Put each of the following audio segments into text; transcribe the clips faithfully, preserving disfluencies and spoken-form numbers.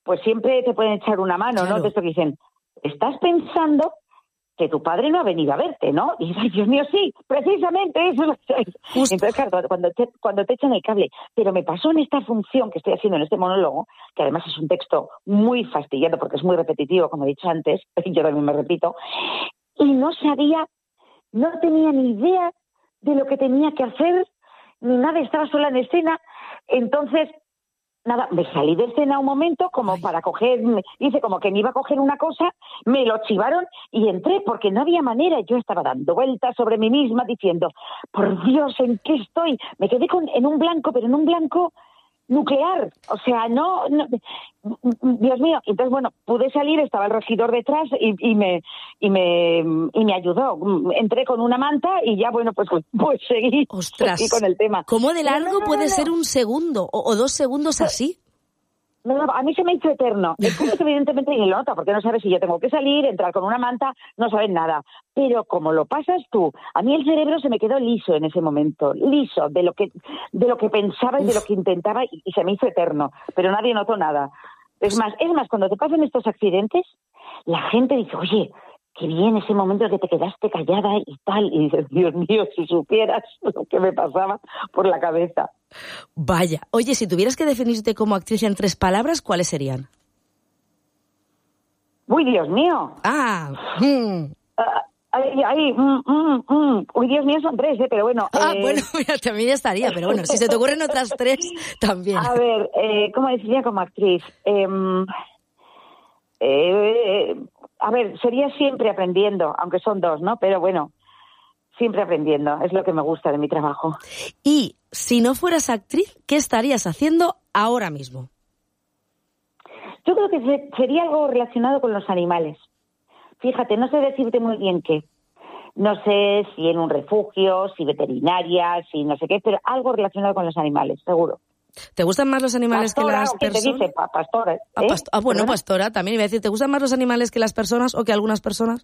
pues siempre te pueden echar una mano, claro. ¿no? De esto que dicen, estás pensando que tu padre no ha venido a verte, ¿no? Y dices, ay, Dios mío, sí, precisamente eso. Justo. Entonces, claro, cuando te, cuando te echan el cable, pero me pasó en esta función que estoy haciendo, en este monólogo, que además es un texto muy fastidiado porque es muy repetitivo, como he dicho antes, yo también me repito, y no sabía, no tenía ni idea de lo que tenía que hacer, ni nada, estaba sola en escena, entonces... Nada, me salí de escena un momento como Ay. para coger, hice como que me iba a coger una cosa, me lo chivaron y entré porque no había manera. Yo estaba dando vueltas sobre mí misma diciendo, por Dios, ¿en qué estoy? Me quedé con, en un blanco, pero en un blanco nuclear. O sea, no, no Dios mío. Entonces, bueno, pude salir, estaba el regidor detrás y, y me y me y me ayudó. Entré con una manta y ya, bueno, pues, pues seguí, Ostras, seguí con el tema. ¿cómo de largo no, no, no, puede no. ser un segundo o, o dos segundos así? No, no, a mí se me hizo eterno. El público evidentemente ni lo nota, porque no sabes si yo tengo que salir, entrar con una manta, no sabes nada. Pero como lo pasas tú, a mí el cerebro se me quedó liso en ese momento, liso de lo que de lo que pensaba y de lo que intentaba y, y se me hizo eterno. Pero nadie notó nada. Es más, es más, cuando te pasan estos accidentes, la gente dice, oye, qué bien ese momento que te quedaste callada y tal. Y dices, Dios mío, si supieras lo que me pasaba por la cabeza. Vaya. Oye, si tuvieras que definirte como actriz en tres palabras, ¿cuáles serían? Uy, Dios mío. Ah, mm. Uh, ahí, ahí, mm, mm, mm. Uy, Dios mío, son tres, ¿eh? Pero bueno. Ah, eh... bueno, mira, también estaría, pero bueno, si se te ocurren otras tres, también. A ver, eh, ¿cómo decía como actriz? Eh, eh, a ver, sería siempre aprendiendo, aunque son dos, ¿no? Pero bueno, siempre aprendiendo, es lo que me gusta de mi trabajo. Y si no fueras actriz, ¿qué estarías haciendo ahora mismo? Yo creo que sería algo relacionado con los animales. Fíjate, no sé decirte muy bien qué. No sé si en un refugio, si veterinaria, si no sé qué, pero algo relacionado con los animales, seguro. ¿Te gustan más los animales pastora, que las ¿o qué personas? te dice? Pa- pastora, ¿eh? Ah, past- ah, bueno, ¿Perdona? pastora, también iba a decir, ¿te gustan más los animales que las personas o que algunas personas?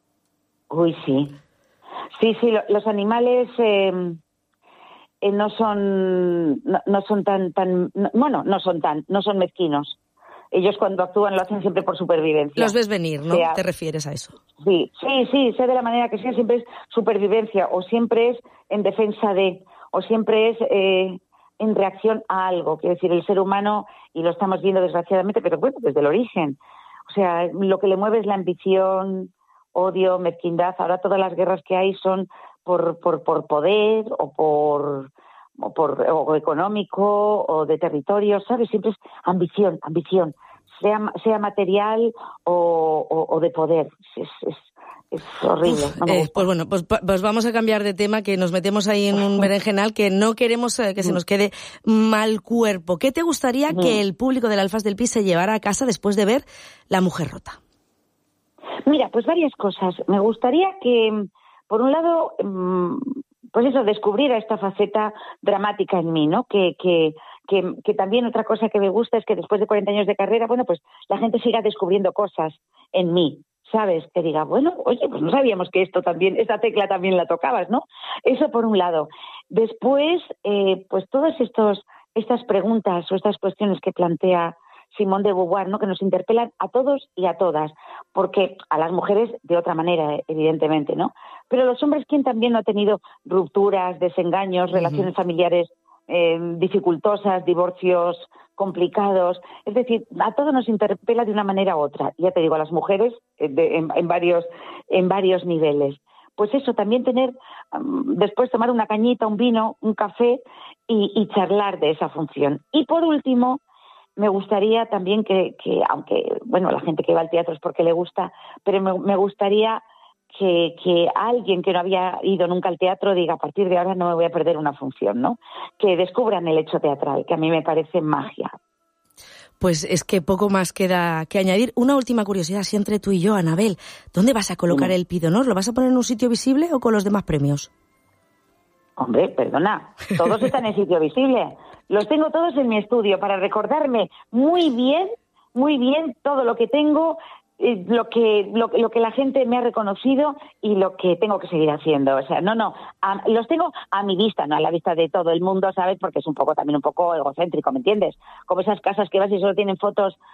Uy, sí. Sí, sí, lo, los animales eh, eh, no son no, no son tan tan no, bueno, no son tan, no son mezquinos. Ellos cuando actúan lo hacen siempre por supervivencia. Los ves venir, ¿no? O sea, ¿Te refieres a eso? Sí, sí, sí, sea de la manera que sea, siempre es supervivencia o siempre es en defensa de, o siempre es eh, en reacción a algo. Quiero decir, el ser humano, y lo estamos viendo desgraciadamente, pero bueno, desde el origen. O sea, lo que le mueve es la ambición, odio, mezquindad. Ahora todas las guerras que hay son por, por, por poder o por, o por o económico o de territorio, ¿sabes? Siempre es ambición, ambición. Sea, sea material o, o, o de poder. Es, es, es horrible. Uf, no me eh, gusta. pues bueno, pues, pues vamos a cambiar de tema, que nos metemos ahí en un berenjenal que no queremos eh, que se nos quede mal cuerpo. ¿Qué te gustaría Ujú. que el público del Alfas del Pi se llevara a casa después de ver La Mujer Rota? Mira, pues varias cosas. Me gustaría que, por un lado, pues eso, descubriera esta faceta dramática en mí, ¿no? Que, que, que, que también otra cosa que me gusta es que después de cuarenta años de carrera, bueno, pues la gente siga descubriendo cosas en mí, ¿sabes? Que diga, bueno, oye, pues no sabíamos que esto también, esta tecla también la tocabas, ¿no? Eso por un lado. Después, eh, pues todas estos, estas preguntas o estas cuestiones que plantea Simone de Beauvoir, ¿no? Que nos interpelan a todos y a todas, porque a las mujeres de otra manera, evidentemente, ¿no? Pero los hombres, ¿quién también no ha tenido rupturas, desengaños, uh-huh. relaciones familiares eh, dificultosas, divorcios complicados? Es decir, a todos nos interpela de una manera u otra. Ya te digo, a las mujeres eh, de, en, en varios en varios niveles. Pues eso, también tener, um, después tomar una cañita, un vino, un café y, y charlar de esa función. Y por último, me gustaría también que, que, aunque, bueno, la gente que va al teatro es porque le gusta, pero me, me gustaría que, que alguien que no había ido nunca al teatro diga, a partir de ahora no me voy a perder una función, ¿no? Que descubran el hecho teatral, que a mí me parece magia. Pues es que poco más queda que añadir. Una última curiosidad, así entre tú y yo, Anabel. ¿Dónde vas a colocar sí. el Pi d'Honor? ¿Lo vas a poner en un sitio visible o con los demás premios? Hombre, perdona, todos están en sitio visible. Los tengo todos en mi estudio para recordarme muy bien, muy bien todo lo que tengo, eh, lo que lo, lo que la gente me ha reconocido y lo que tengo que seguir haciendo. O sea, no, no, a, los tengo a mi vista, no a la vista de todo el mundo, ¿sabes? Porque es un poco también un poco egocéntrico, ¿me entiendes? Como esas casas que vas y solo tienen fotos